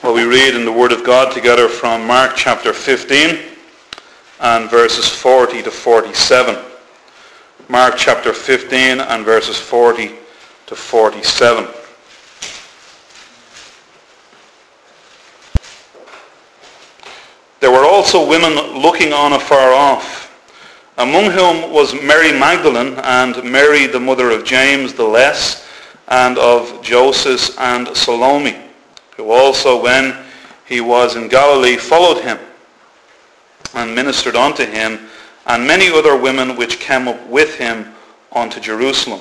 Well, we read in the Word of God together from Mark chapter 15 and verses 40 to 47. Mark chapter 15 and verses 40 to 47. There were also women looking on afar off, among whom was Mary Magdalene and Mary the mother of James the Less and of Joseph and Salome, who also when he was in Galilee followed him and ministered unto him, and many other women which came up with him unto Jerusalem.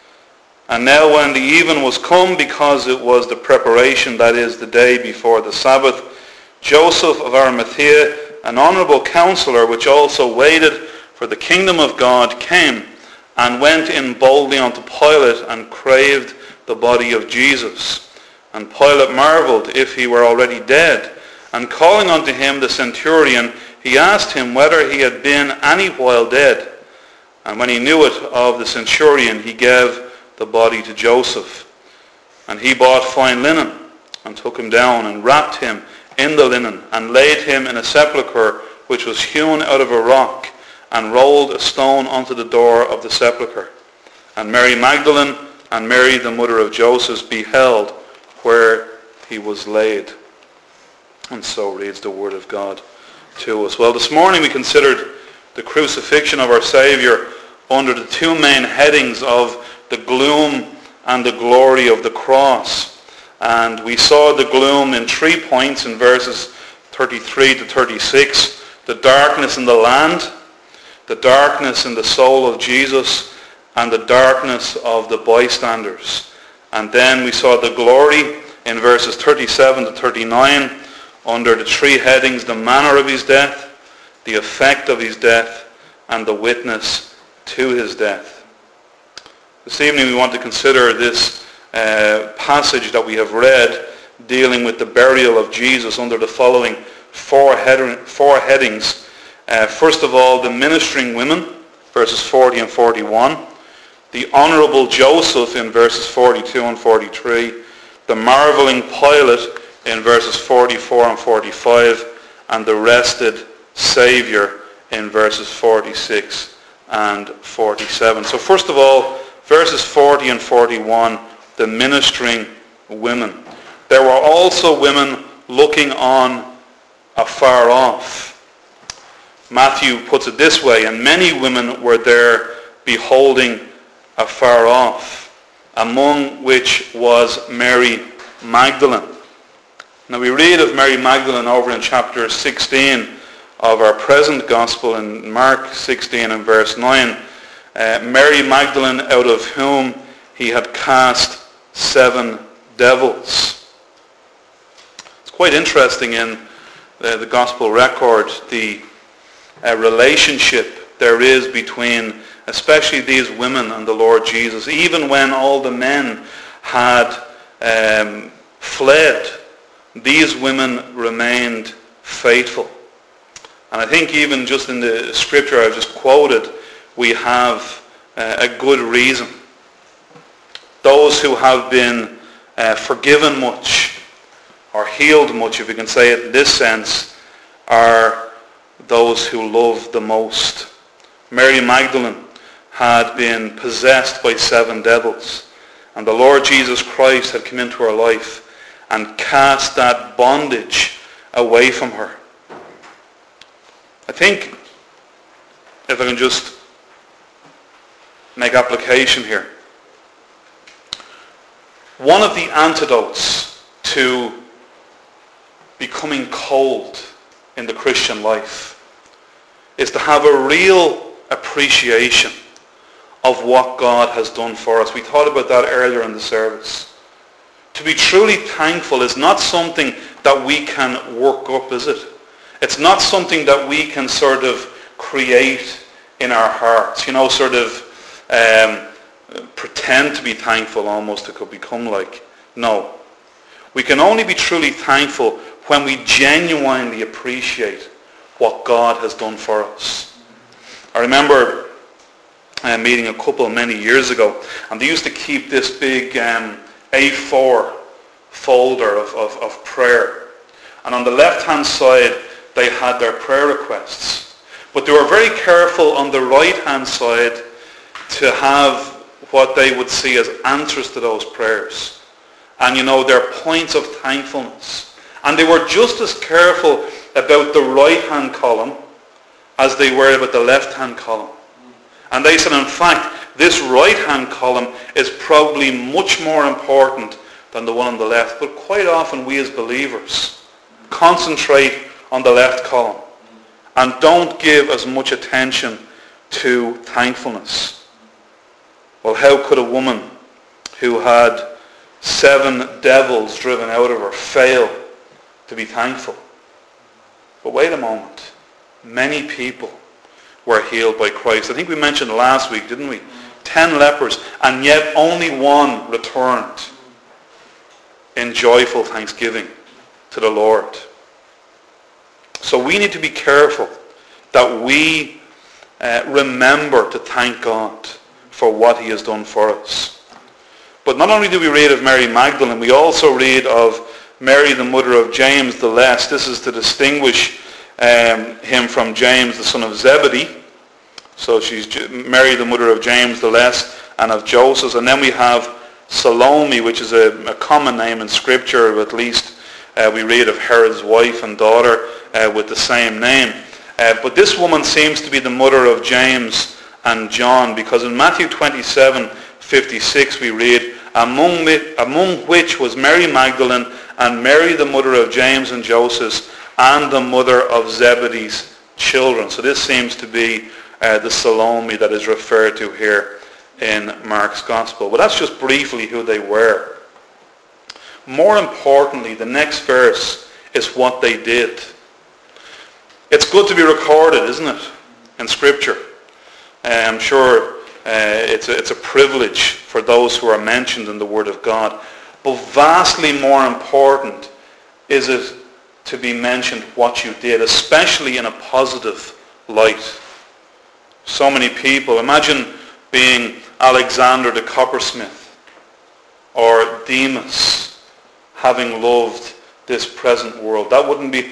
And now when the even was come, because it was the preparation, that is, the day before the Sabbath, Joseph of Arimathea, an honourable counsellor, which also waited for the kingdom of God, came and went in boldly unto Pilate and craved the body of Jesus. And Pilate marvelled if he were already dead. And calling unto him the centurion, he asked him whether he had been any while dead. And when he knew it of the centurion, he gave the body to Joseph. And he bought fine linen, and took him down, and wrapped him in the linen, and laid him in a sepulchre which was hewn out of a rock, and rolled a stone unto the door of the sepulchre. And Mary Magdalene and Mary the mother of Joseph beheld where he was laid. And so reads the Word of God to us. Well, this morning we considered the crucifixion of our Saviour under the two main headings of the gloom and the glory of the cross. And we saw the gloom in 3 points in verses 33 to 36. The darkness in the land, the darkness in the soul of Jesus, and the darkness of the bystanders. And then we saw the glory in verses 37 to 39 under the 3 headings: the manner of his death, the effect of his death, and the witness to his death. This evening we want to consider this passage that we have read dealing with the burial of Jesus under the following 4 headings. First of all, the ministering women, verses 40 and 41. The honourable Joseph in verses 42 and 43. The marvelling Pilate in verses 44 and 45. And the rested Saviour in verses 46 and 47. So first of all, verses 40 and 41, the ministering women. There were also women looking on afar off. Matthew puts it this way: and many women were there beholding afar off, among which was Mary Magdalene. Now we read of Mary Magdalene over in chapter 16 of our present gospel, in Mark 16 and verse 9. Mary Magdalene, out of whom he had cast 7 devils. It's quite interesting in the gospel record, the relationship there is between especially these women and the Lord Jesus. Even when all the men had fled, these women remained faithful. And I think even just in the scripture I've just quoted, we have a good reason. Those who have been forgiven much, or healed much, if you can say it in this sense, are those who love the most. Mary Magdalene had been possessed by 7 devils, and the Lord Jesus Christ had come into her life and cast that bondage away from her. I think, if I can just make application here, one of the antidotes to becoming cold in the Christian life is to have a real appreciation of what God has done for us. We thought about that earlier in the service. To be truly thankful is not something that we can work up, is it? It's not something that we can sort of create in our hearts, sort of pretend to be thankful almost, it could become like. No. We can only be truly thankful when we genuinely appreciate what God has done for us. I remember meeting a couple many years ago, and they used to keep this big A4 folder of prayer. And on the left-hand side, they had their prayer requests. But they were very careful on the right-hand side to have what they would see as answers to those prayers. And their points of thankfulness. And they were just as careful about the right-hand column as they were about the left-hand column. And they said, in fact, this right-hand column is probably much more important than the one on the left. But quite often we as believers concentrate on the left column and don't give as much attention to thankfulness. Well, how could a woman who had 7 devils driven out of her fail to be thankful? But wait a moment. Many people were healed by Christ. I think we mentioned last week, didn't we? 10 lepers, and yet only 1 returned in joyful thanksgiving to the Lord. So we need to be careful that we remember to thank God for what he has done for us. But not only do we read of Mary Magdalene, we also read of Mary, the mother of James the Less. This is to distinguish him from James, the son of Zebedee. So she's Mary, the mother of James the Less and of Joseph. And then we have Salome, which is a common name in Scripture. At least we read of Herod's wife and daughter with the same name. But this woman seems to be the mother of James and John, because in Matthew 27:56 we read, among which was Mary Magdalene and Mary, the mother of James and Joseph, and the mother of Zebedee's children. So this seems to be the Salome that is referred to here in Mark's Gospel. But that's just briefly who they were. More importantly, the next verse is what they did. It's good to be recorded, isn't it, in Scripture? I'm sure it's a privilege for those who are mentioned in the Word of God. But vastly more important is it to be mentioned what you did, especially in a positive light. So many people, imagine being Alexander the coppersmith or Demas, having loved this present world. That wouldn't be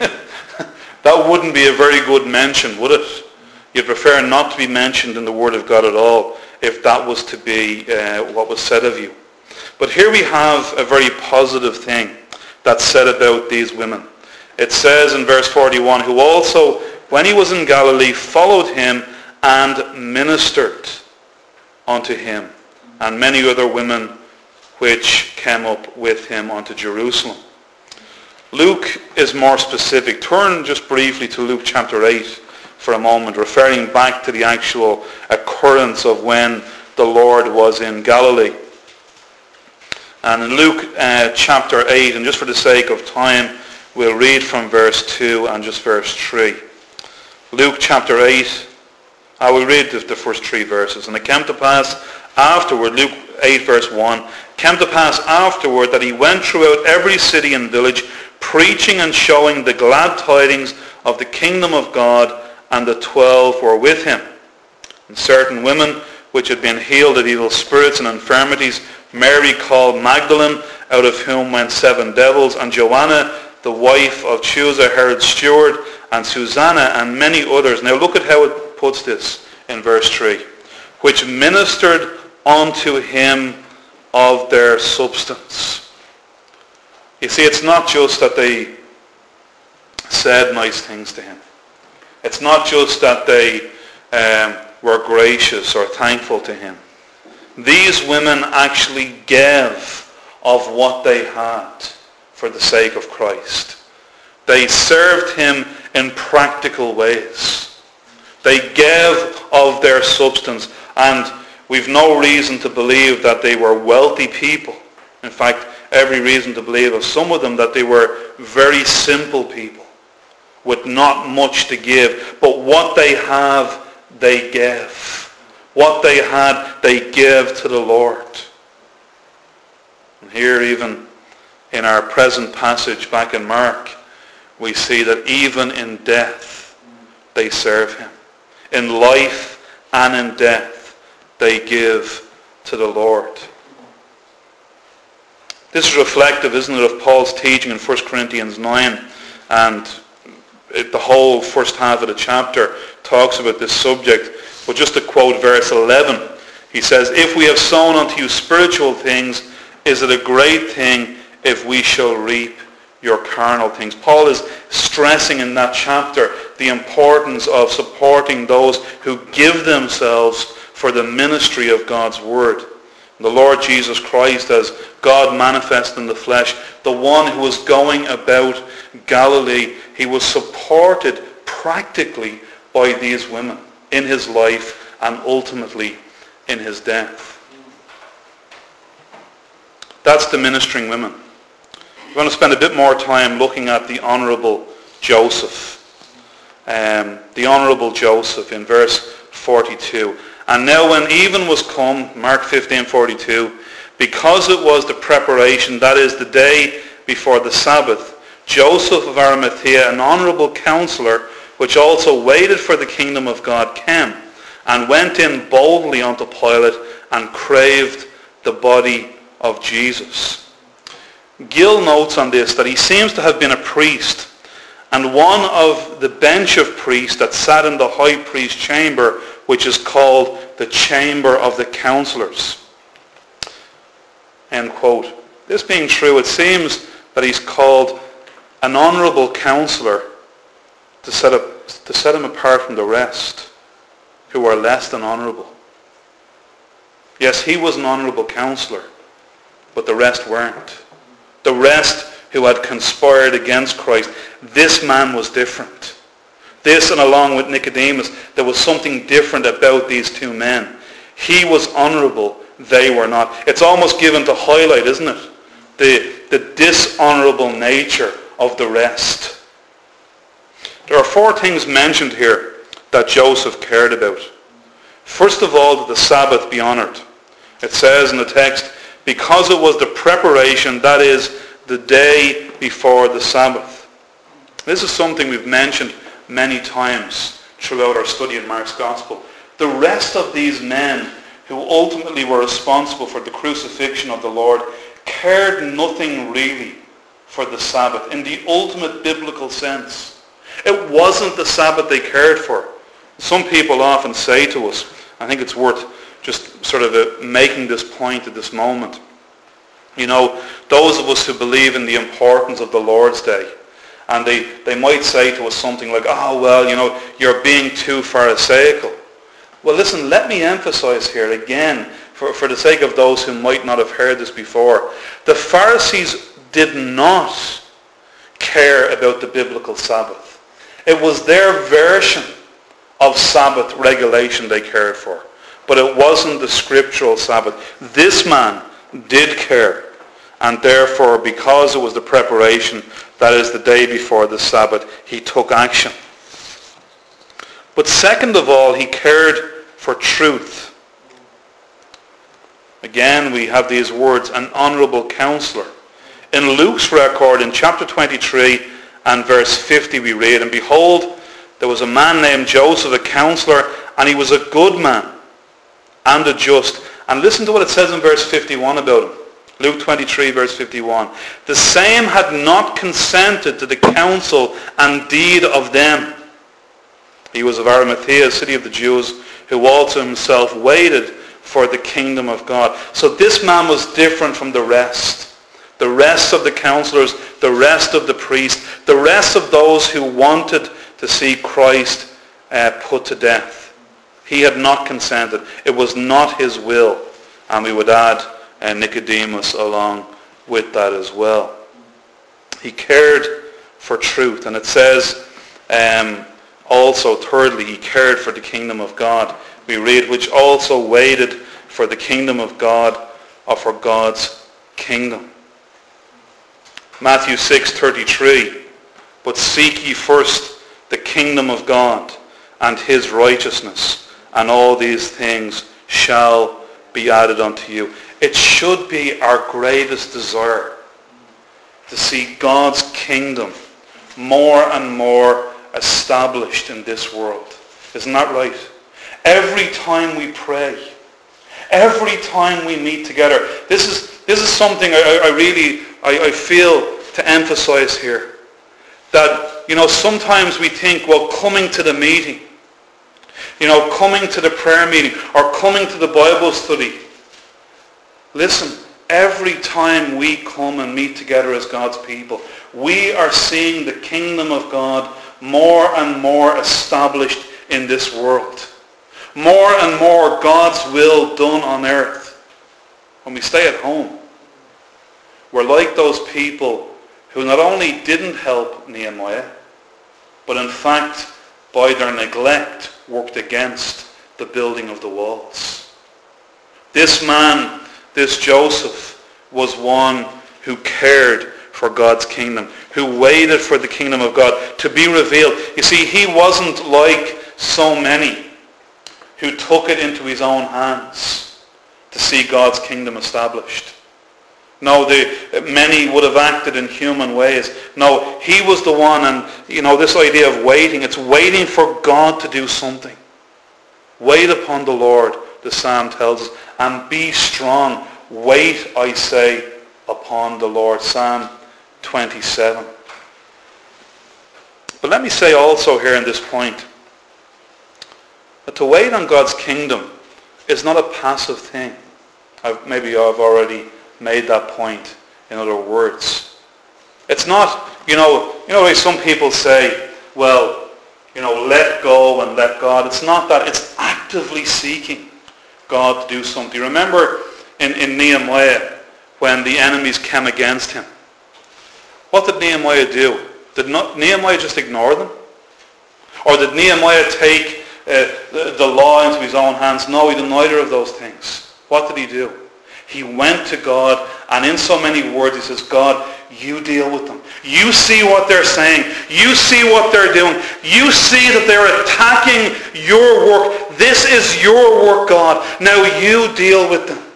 a very good mention, would it? You'd prefer not to be mentioned in the Word of God at all if that was to be what was said of you. But here we have a very positive thing that's said about these women. It says in verse 41, who also, when he was in Galilee, followed him and ministered unto him, and many other women which came up with him unto Jerusalem. Luke is more specific. Turn just briefly to Luke chapter 8 for a moment, referring back to the actual occurrence of when the Lord was in Galilee. And in Luke chapter 8, and just for the sake of time, we'll read from verse 2 and just verse 3. Luke chapter 8, I will read the first 3 verses. And it came to pass afterward, Luke 8 verse 1, came to pass afterward that he went throughout every city and village, preaching and showing the glad tidings of the kingdom of God, and the 12 were with him. And certain women which had been healed of evil spirits and infirmities, Mary called Magdalene, out of whom went 7 devils, and Joanna, the wife of Chuza, Herod's steward, and Susanna, and many others. Now look at how it puts this in verse 3. Which ministered unto him of their substance. You see, it's not just that they said nice things to him. It's not just that they were gracious or thankful to him. These women actually gave of what they had for the sake of Christ. They served him in practical ways. They gave of their substance, and we've no reason to believe that they were wealthy people. In fact, every reason to believe of some of them that they were very simple people with not much to give. But what they have, they give. What they had, they give to the Lord. And here, even in our present passage back in Mark, we see that even in death, they serve him. In life and in death, they give to the Lord. This is reflective, isn't it, of Paul's teaching in 1 Corinthians 9 and the whole first half of the chapter talks about this subject. But just to quote verse 11, he says, "If we have sown unto you spiritual things, is it a great thing if we shall reap your carnal things?" Paul is stressing in that chapter the importance of supporting those who give themselves for the ministry of God's word. The Lord Jesus Christ, as God manifest in the flesh, the one who was going about Galilee, he was supported practically by these women in his life and ultimately in his death. That's the ministering women. We're going to spend a bit more time looking at the Honourable Joseph. The Honourable Joseph in verse 42. "And now when even was come," Mark 15:42, "because it was the preparation, that is the day before the Sabbath, Joseph of Arimathea, an honourable counsellor, which also waited for the kingdom of God, came, and went in boldly unto Pilate, and craved the body of Jesus." Gill notes on this that he seems to have been a priest, and one of the bench of priests that sat in the high priest's chamber, which is called the chamber of the counselors. End quote. This being true, it seems that he's called an honourable counsellor to set him apart from the rest, who are less than honourable. Yes, he was an honourable counsellor, but the rest weren't. The rest who had conspired against Christ, this man was different. This, and along with Nicodemus, there was something different about these two men. He was honourable, they were not. It's almost given to highlight, isn't it? The dishonourable nature of the rest. There are four things mentioned here that Joseph cared about. First of all, that the Sabbath be honoured. It says in the text, because it was the preparation, that is, the day before the Sabbath. This is something we've mentioned many times throughout our study in Mark's Gospel. The rest of these men who ultimately were responsible for the crucifixion of the Lord cared nothing really for the Sabbath in the ultimate biblical sense. It wasn't the Sabbath they cared for. Some people often say to us, I think it's worth just sort of making this point at this moment. You know, those of us who believe in the importance of the Lord's Day, and they might say to us something like, oh, well, you know, you're being too pharisaical. Well, listen, let me emphasize here again, for the sake of those who might not have heard this before. The Pharisees did not care about the biblical Sabbath. It was their version of Sabbath regulation they cared for. But it wasn't the scriptural Sabbath. This man did care. And therefore, because it was the preparation, that is the day before the Sabbath, he took action. But second of all, he cared for truth. Again, we have these words, an honourable counselor. In Luke's record, in chapter 23 and verse 50, we read, and behold, there was a man named Joseph, a counselor, and he was a good man and a just. And listen to what it says in verse 51 about him. Luke 23, verse 51. The same had not consented to the counsel and deed of them. He was of Arimathea, a city of the Jews, who also himself waited for the kingdom of God. So this man was different from the rest. The rest of the counselors, the rest of the priests, the rest of those who wanted to see Christ put to death. He had not consented. It was not his will. And we would add Nicodemus along with that as well. He cared for truth. And it says also, thirdly, he cared for the kingdom of God. We read, which also waited for the kingdom of God, or for God's kingdom. Matthew 6:33, but seek ye first the kingdom of God and his righteousness, and all these things shall be added unto you. It should be our greatest desire to see God's kingdom more and more established in this world. Isn't that right? Every time we pray, every time we meet together, this is something I feel to emphasize here. That, sometimes we think, well, coming to the meeting, coming to the prayer meeting or coming to the Bible study. Listen, every time we come and meet together as God's people, we are seeing the kingdom of God more and more established in this world. More and more God's will done on earth. When we stay at home, we're like those people who not only didn't help Nehemiah, but in fact, by their neglect, worked against the building of the walls. This man, this Joseph, was one who cared for God's kingdom, who waited for the kingdom of God to be revealed. You see, he wasn't like so many who took it into his own hands to see God's kingdom established. No, many would have acted in human ways. No, he was the one, and this idea of waiting, it's waiting for God to do something. Wait upon the Lord, the psalm tells us, and be strong. Wait, I say, upon the Lord. Psalm 27. But let me say also here in this point, that to wait on God's kingdom is not a passive thing. Maybe I've already made that point in other words. It's not, like some people say, well, let go and let God. It's not that. It's actively seeking God to do something. Remember in Nehemiah when the enemies came against him. What did Nehemiah do? Did Nehemiah just ignore them? Or did Nehemiah take the law into his own hands? No, he did neither of those things. What did he do? He went to God, and in so many words he says, God, you deal with them. You see what they're saying. You see what they're doing. You see that they're attacking your work. This is your work, God. Now you deal with them.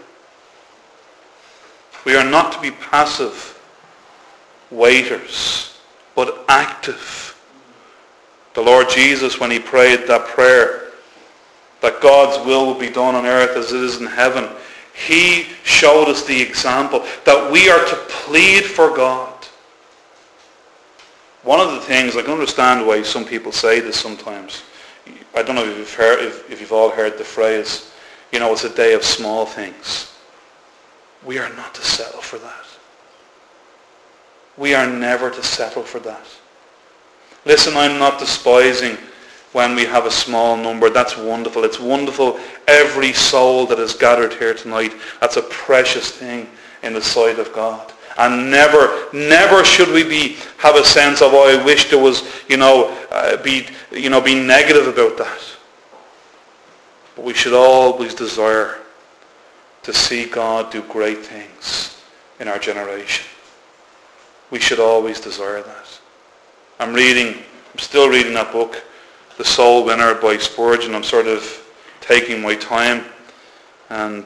We are not to be passive waiters, but active. The Lord Jesus, when he prayed that prayer, that God's will be done on earth as it is in heaven, he showed us the example that we are to plead for God. One of the things, I can understand why some people say this sometimes. I don't know if you've all heard the phrase, it's a day of small things. We are not to settle for that. We are never to settle for that. Listen, I'm not despising when we have a small number. That's wonderful. It's wonderful. Every soul that is gathered here tonight, that's a precious thing in the sight of God. And never should we have a sense of, I wish there was, be negative about that. But we should always desire to see God do great things in our generation. We should always desire that. I'm still reading that book, The Soul Winner by Spurgeon. I'm sort of taking my time. And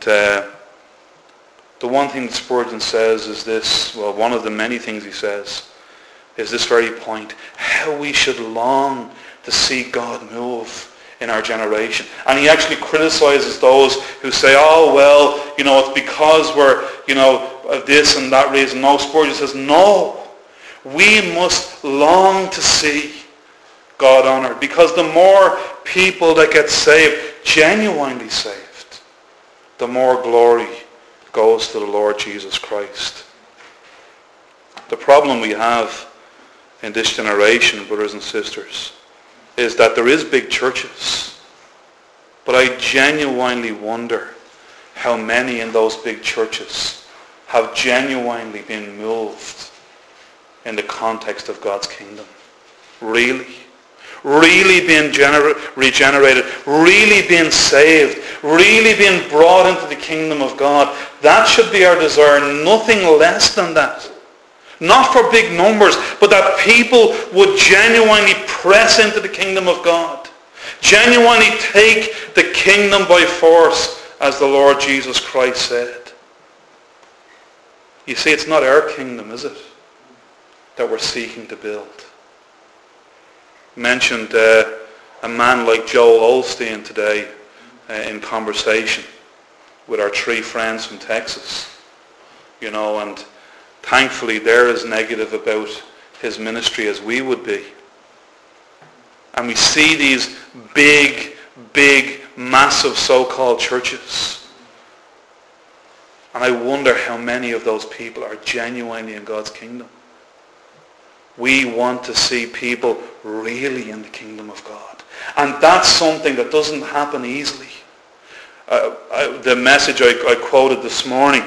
the one thing that Spurgeon says is this, well, one of the many things he says, is this very point. How we should long to see God move in our generation. And he actually criticizes those who say, oh, well, it's because we're, of this and that reason. No, Spurgeon says, no. We must long to see God honored, because the more people that get saved, genuinely saved, the more glory goes to the Lord Jesus Christ. The problem we have in this generation, brothers and sisters, is that there is big churches, but I genuinely wonder how many in those big churches have genuinely been moved in the context of God's kingdom. Really being regenerated, really being saved, really being brought into the kingdom of God. That should be our desire, nothing less than that. Not for big numbers, but that people would genuinely press into the kingdom of God. Genuinely take the kingdom by force, as the Lord Jesus Christ said. You see, it's not our kingdom, is it, that we're seeking to build. Mentioned a man like Joel Osteen today in conversation with our 3 friends from Texas. And thankfully they're as negative about his ministry as we would be. And we see these big, massive so-called churches. And I wonder how many of those people are genuinely in God's kingdom. We want to see people really in the kingdom of God. And that's something that doesn't happen easily. The message I quoted this morning,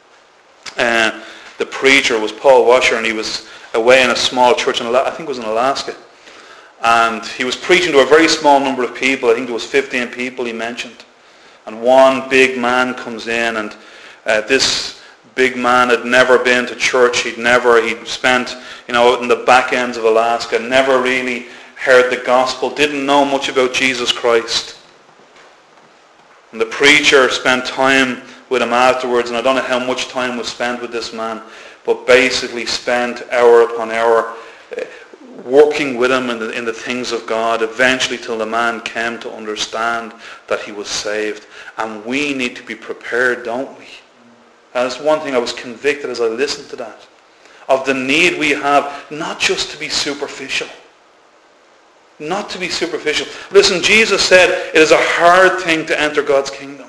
the preacher was Paul Washer, and he was away in a small church in, I think it was in Alaska. And he was preaching to a very small number of people. I think there was 15 people he mentioned. And one big man comes in, and this big man had never been to church. He'd spent, out in the back ends of Alaska, never really heard the gospel, didn't know much about Jesus Christ. And the preacher spent time with him afterwards, and I don't know how much time was spent with this man, but basically spent hour upon hour working with him in the things of God, eventually till the man came to understand that he was saved. And we need to be prepared, don't we? And that's one thing I was convicted as I listened to that, of the need we have not just to be superficial. Not to be superficial. Listen, Jesus said it is a hard thing to enter God's kingdom.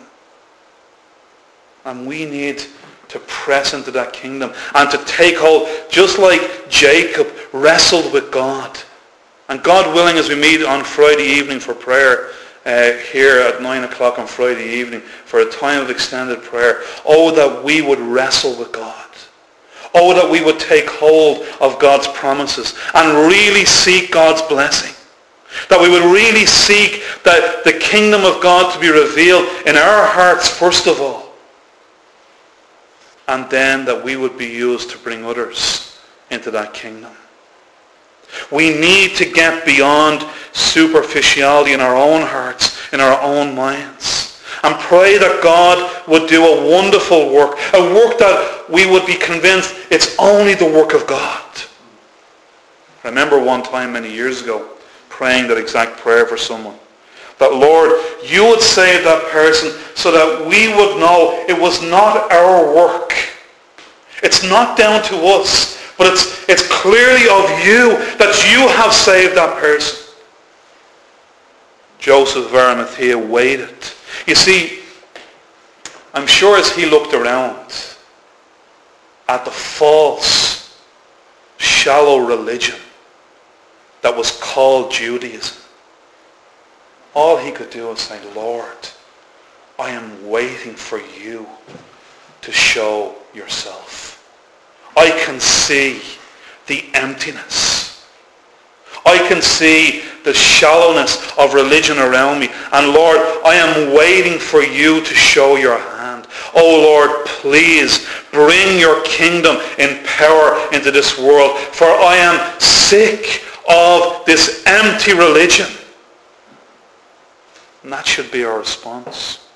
And we need to press into that kingdom and to take hold, just like Jacob wrestled with God. And God willing, as we meet on Friday evening for prayer, here at 9 o'clock on Friday evening, for a time of extended prayer, oh, that we would wrestle with God. Oh, that we would take hold of God's promises and really seek God's blessing. That we would really seek that the kingdom of God to be revealed in our hearts first of all. And then that we would be used to bring others into that kingdom. We need to get beyond superficiality in our own hearts, in our own minds. And pray that God would do a wonderful work. A work that we would be convinced it's only the work of God. I remember one time many years ago praying that exact prayer for someone. That, Lord, you would save that person so that we would know it was not our work. It's not down to us, but it's clearly of you that you have saved that person. Joseph of Arimathea waited. You see, I'm sure as he looked around at the false, shallow religion that was called Judaism, all he could do was say, Lord, I am waiting for you to show yourself. I can see the emptiness. I can see the shallowness of religion around me. And Lord, I am waiting for you to show your hand. Oh Lord, please bring your kingdom in power into this world. For I am sick of this empty religion. And that should be our response.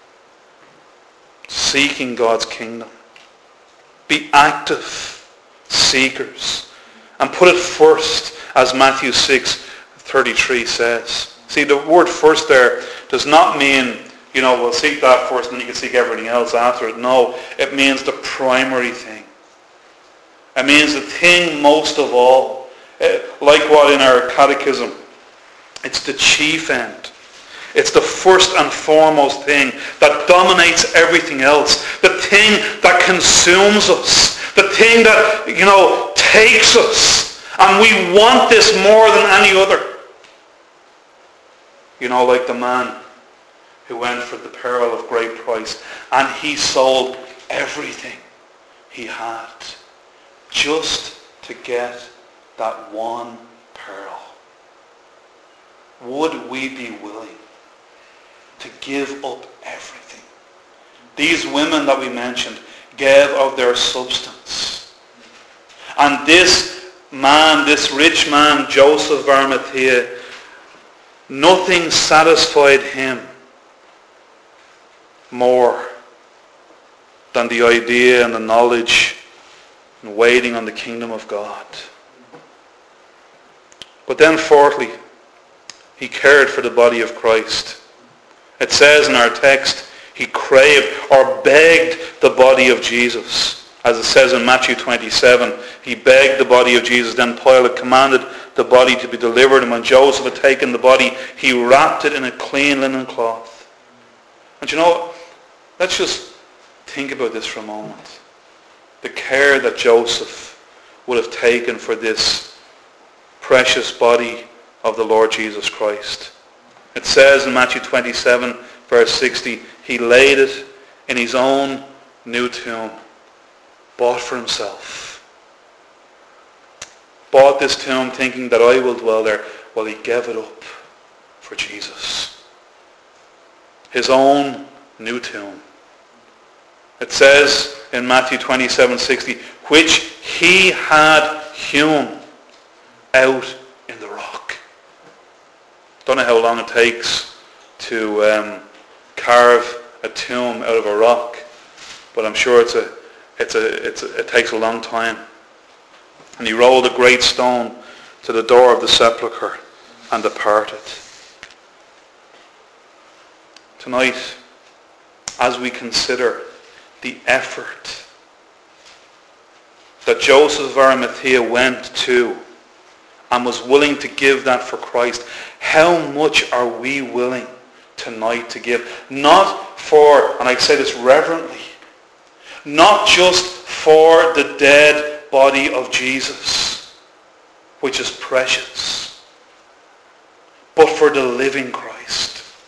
Seeking God's kingdom. Be active seekers. And put it first, as Matthew 6:33 says. See, the word first there does not mean, we'll seek that first and then you can seek everything else after it. No, it means the primary thing. It means the thing most of all. Like what in our catechism, it's the chief end. It's the first and foremost thing that dominates everything else. The thing that consumes us. The thing that, takes us. And we want this more than any other. Like the man who went for the pearl of great price. And he sold everything he had just to get that one pearl. Would we be willing to give up everything? These women that we mentioned gave of their substance. And this man, this rich man, Joseph of Arimathea, nothing satisfied him more than the idea and the knowledge and waiting on the kingdom of God. But then fourthly, he cared for the body of Christ. It says in our text, he craved or begged the body of Jesus. As it says in Matthew 27, he begged the body of Jesus. Then Pilate commanded the body to be delivered. And when Joseph had taken the body, he wrapped it in a clean linen cloth. And you know, let's just think about this for a moment. The care that Joseph would have taken for this precious body of the Lord Jesus Christ. It says in Matthew 27, verse 60, he laid it in his own new tomb, bought for himself. Bought this tomb thinking that I will dwell there. Well, he gave it up for Jesus. His own new tomb. It says in Matthew 27:60, which he had hewn out in the rock. Don't know how long it takes to carve a tomb out of a rock, but I'm sure it takes a long time. And he rolled a great stone to the door of the sepulchre and departed. Tonight, as we consider the effort that Joseph of Arimathea went to and was willing to give that for Christ, how much are we willing tonight to give? Not for, and I say this reverently, not just for the dead body of Jesus, which is precious, but for the living Christ.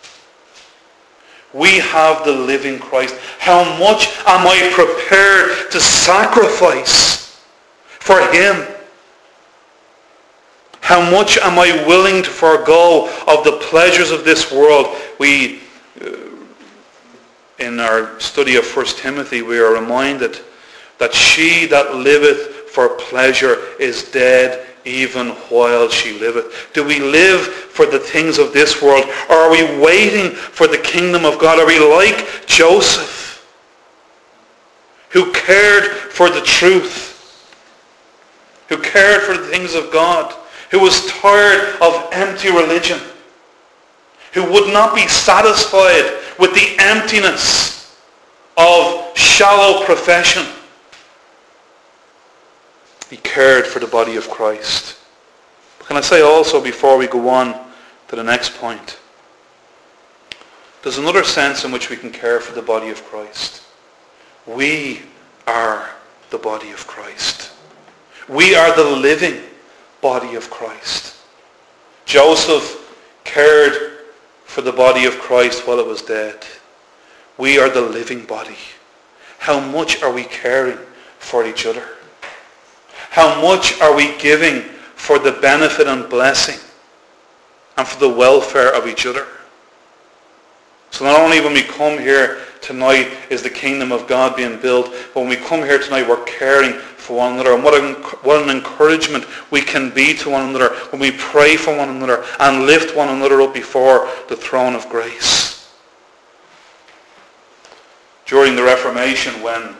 We have the living Christ. How much am I prepared to sacrifice for him? How much am I willing to forego of the pleasures of this world? We, in our study of 1 Timothy, we are reminded that she that liveth for pleasure is dead even while she liveth. Do we live for the things of this world, or are we waiting for the kingdom of God? Are we like Joseph, who cared for the truth, who cared for the things of God, who was tired of empty religion, who would not be satisfied with the emptiness of shallow profession? He cared for the body of Christ. But can I say also, before we go on to the next point, there's another sense in which we can care for the body of Christ. We are the body of Christ. We are the living body of Christ. Joseph cared for the body of Christ while it was dead. We are the living body. How much are we caring for each other? How much are we giving for the benefit and blessing and for the welfare of each other? So not only when we come here tonight is the kingdom of God being built, but when we come here tonight we're caring for one another. And what an encouragement we can be to one another when we pray for one another and lift one another up before the throne of grace. During the Reformation, when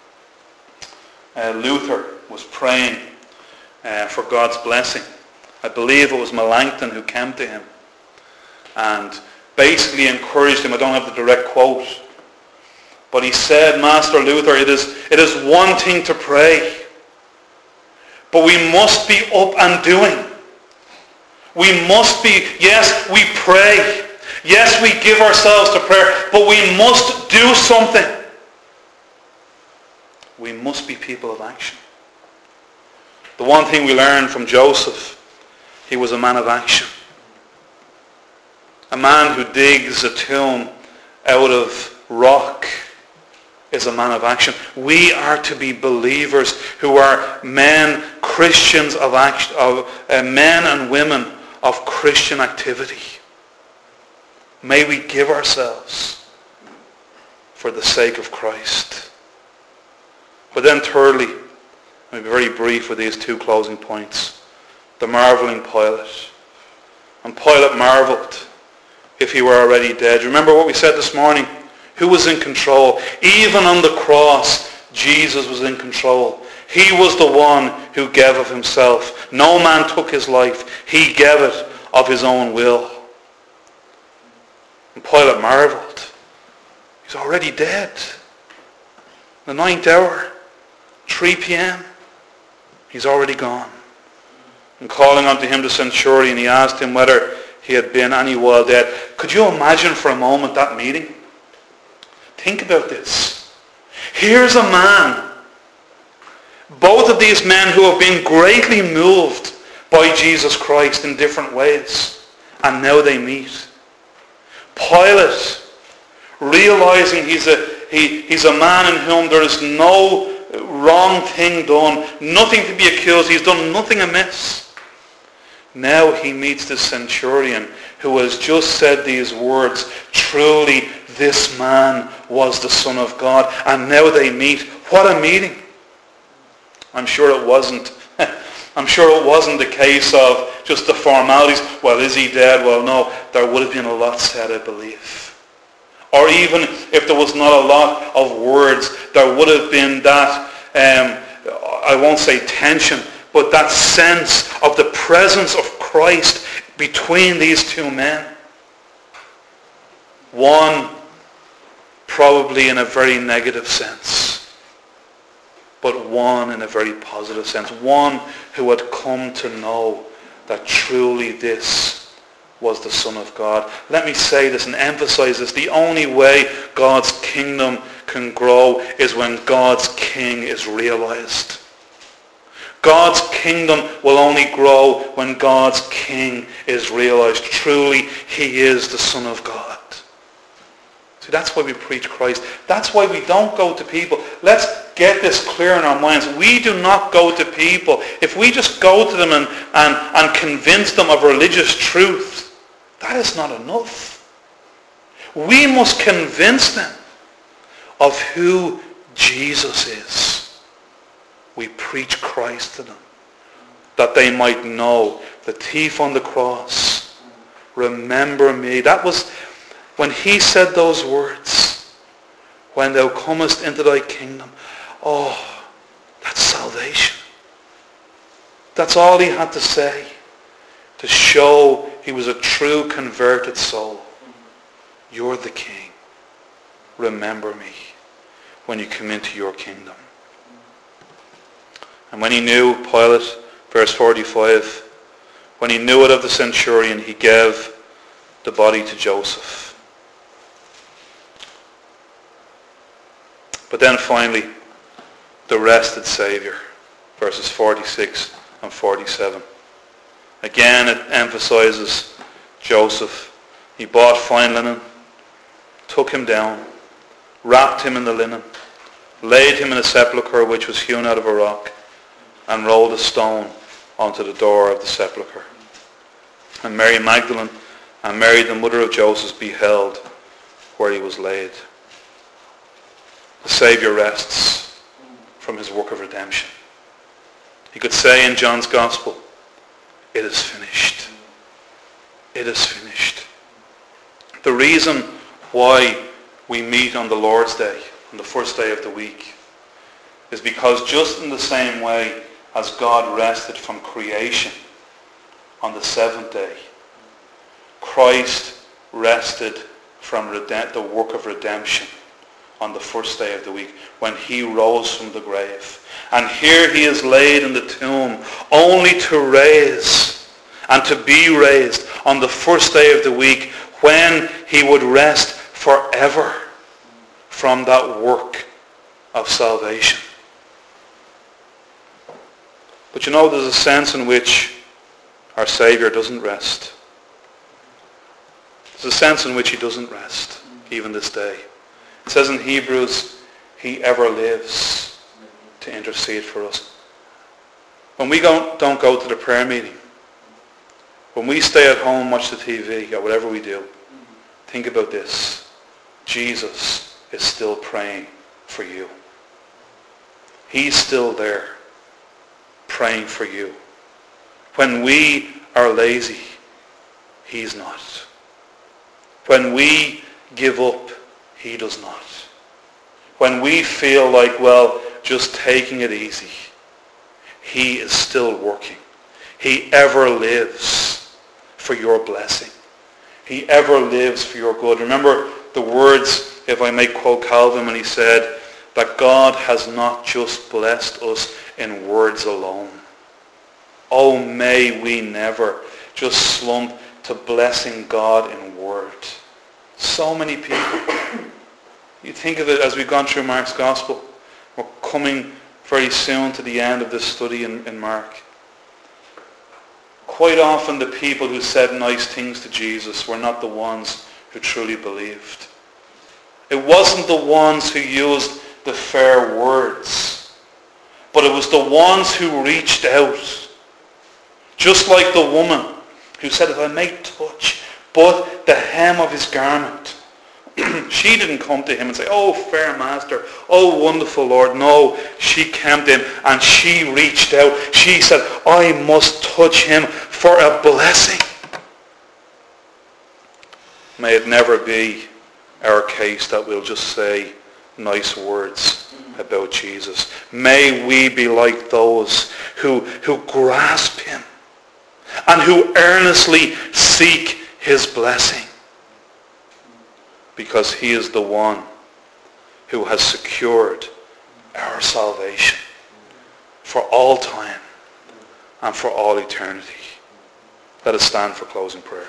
Luther was praying for God's blessing, I believe it was Melanchthon who came to him and basically encouraged him. I don't have the direct quote, but he said, Master Luther, it is one thing to pray, but we must be up and doing. We must be, yes, we pray. Yes, we give ourselves to prayer, but we must do something. We must be people of action. The one thing we learned from Joseph, he was a man of action. A man who digs a tomb out of rock is a man of action. We are to be believers who are men, Christians of action, men and women of Christian activity. May we give ourselves for the sake of Christ. But then thirdly, I'll be very brief with these two closing points. The marveling Pilate. And Pilate marveled if he were already dead. Remember what we said this morning? Who was in control? Even on the cross, Jesus was in control. He was the one who gave of himself. No man took his life. He gave it of his own will. And Pilate marveled. He's already dead. The 9th hour. 3 p.m., he's already gone. And calling unto him the centurion, he asked him whether he had been any while dead. Could you imagine for a moment that meeting? Think about this. Here's a man, both of these men who have been greatly moved by Jesus Christ in different ways, and now they meet. Pilate, realizing he's a man in whom there is no wrong thing done, nothing to be accused, he's done nothing amiss. Now he meets the centurion who has just said these words, truly this man was the Son of God. And now they meet. What a meeting. I'm sure it wasn't the case of just the formalities. Well, is he dead? Well, no. There would have been a lot said, I believe. Or even if there was not a lot of words, there would have been that, I won't say tension, but that sense of the presence of Christ between these two men. One probably in a very negative sense, but one in a very positive sense. One who had come to know that truly this was the Son of God. Let me say this and emphasize this. The only way God's kingdom can grow is when God's King is realized. God's kingdom will only grow when God's King is realized. Truly, he is the Son of God. See, that's why we preach Christ. That's why we don't go to people. Let's get this clear in our minds. We do not go to people. If we just go to them and convince them of religious truth, that is not enough. We must convince them of who Jesus is. We preach Christ to them, that they might know the thief on the cross. Remember me. That was when he said those words. When thou comest into thy kingdom. Oh, that's salvation. That's all he had to say to show he was a true converted soul. You're the King. Remember me when you come into your kingdom. And when he knew, Pilate, verse 45, when he knew it of the centurion, he gave the body to Joseph. But then finally, the rested Saviour, verses 46 and 47. Again, it emphasizes Joseph. He bought fine linen, took him down, wrapped him in the linen, laid him in a sepulchre which was hewn out of a rock, and rolled a stone onto the door of the sepulchre. And Mary Magdalene and Mary, the mother of Joseph, beheld where he was laid. The Saviour rests from his work of redemption. He could say in John's Gospel, it is finished. It is finished. The reason why we meet on the Lord's Day, on the first day of the week, is because just in the same way as God rested from creation on the seventh day, Christ rested from the work of redemption on the first day of the week when he rose from the grave. And here he is laid in the tomb only to raise and to be raised on the first day of the week when he would rest forever from that work of salvation. But you know, there's a sense in which our Saviour doesn't rest. There's a sense in which he doesn't rest, even this day. It says in Hebrews, he ever lives to intercede for us. When we don't go to the prayer meeting, when we stay at home, watch the TV, or whatever we do, think about this. Jesus is still praying for you. He's still there praying for you. When we are lazy, he's not. When we give up, he does not. When we feel like, well, just taking it easy, he is still working. He ever lives for your blessing. He ever lives for your good. Remember the words, if I may quote Calvin, when he said that God has not just blessed us in words alone. Oh, may we never just slump to blessing God in word. So many people. You think of it as we've gone through Mark's Gospel. We're coming very soon to the end of this study in Mark. Quite often the people who said nice things to Jesus were not the ones who truly believed. It wasn't the ones who used the fair words, but it was the ones who reached out. Just like the woman who said, if I may touch but the hem of his garment. She didn't come to him and say, oh, fair master, oh, wonderful Lord. No, she came to him and she reached out. She said, I must touch him for a blessing. May it never be our case that we'll just say nice words about Jesus. May we be like those who grasp him and who earnestly seek his blessing, because he is the one who has secured our salvation for all time and for all eternity. Let us stand for closing prayer.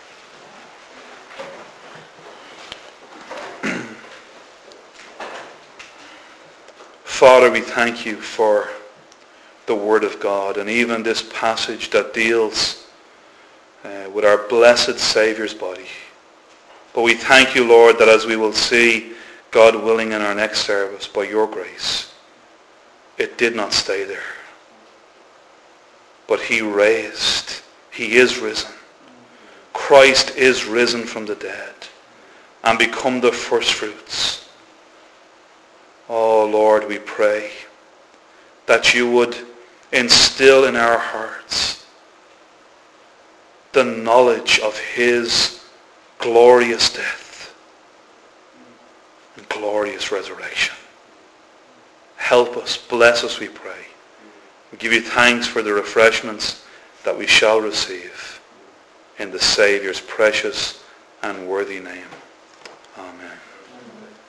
Father, we thank you for the Word of God, and even this passage that deals with our blessed Saviour's body. But we thank you, Lord, that as we will see, God willing, in our next service, by your grace, it did not stay there. But he raised. He is risen. Christ is risen from the dead and become the first fruits. Oh, Lord, we pray that you would instill in our hearts the knowledge of his glorious death and glorious resurrection. Help us, bless us, we pray. We give you thanks for the refreshments that we shall receive in the Saviour's precious and worthy name.